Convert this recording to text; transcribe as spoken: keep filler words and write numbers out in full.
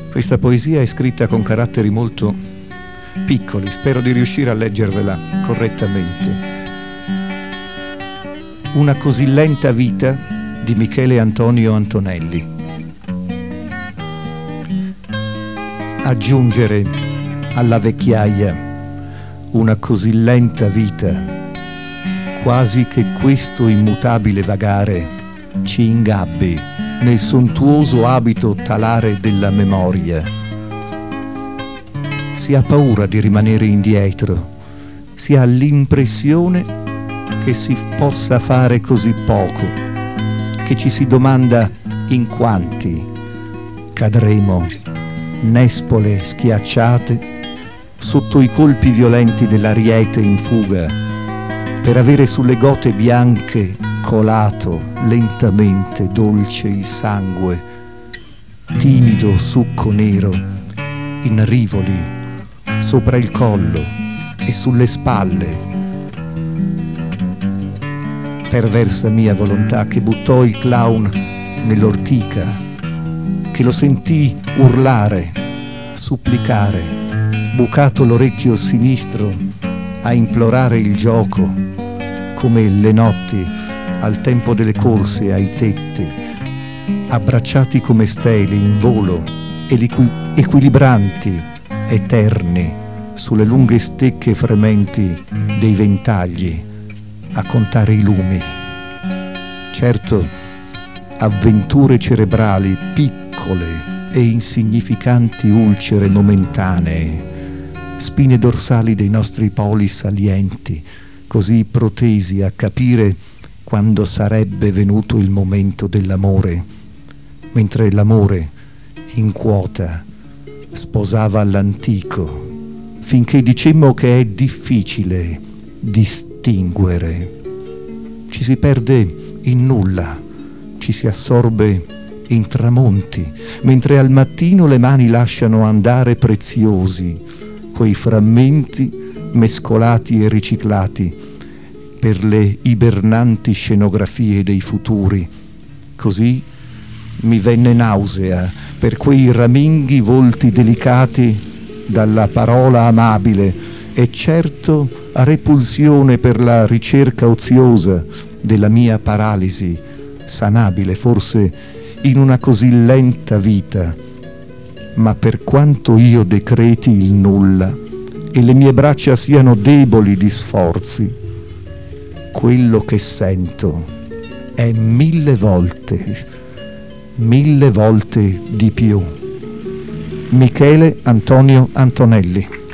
Questa poesia è scritta con caratteri molto piccoli, spero di riuscire a leggervela correttamente. Una così lenta vita di Michele Antonio Antonelli. Aggiungere alla vecchiaia una così lenta vita, quasi che questo immutabile vagare ci ingabbi nel sontuoso abito talare della memoria. Si ha paura di rimanere indietro, si ha l'impressione che si possa fare così poco, che ci si domanda in quanti cadremo, nespole schiacciate, sotto i colpi violenti dell'ariete in fuga, per avere sulle gote bianche colato lentamente dolce il sangue, timido succo nero, in rivoli, sopra il collo e sulle spalle. Perversa mia volontà che buttò il clown nell'ortica, che lo sentì urlare, supplicare, bucato l'orecchio sinistro a implorare il gioco, come le notti al tempo delle corse ai tetti, abbracciati come stele in volo ed equi- equilibranti, eterni, sulle lunghe stecche frementi dei ventagli, a contare i lumi. Certo, avventure cerebrali piccole e insignificanti ulcere momentanee, spine dorsali dei nostri poli salienti, così protesi a capire quando sarebbe venuto il momento dell'amore, mentre l'amore in quota sposava l'antico, finché dicemmo che è difficile distinguere. Ci si perde in nulla, ci si assorbe in tramonti, mentre al mattino le mani lasciano andare preziosi quei frammenti mescolati e riciclati per le ibernanti scenografie dei futuri. Così mi venne nausea per quei raminghi volti delicati dalla parola amabile e certo repulsione per la ricerca oziosa della mia paralisi, sanabile forse in una così lenta vita. Ma per quanto io decreti il nulla e le mie braccia siano deboli di sforzi, quello che sento è mille volte, mille volte di più. Michele Antonio Antonelli.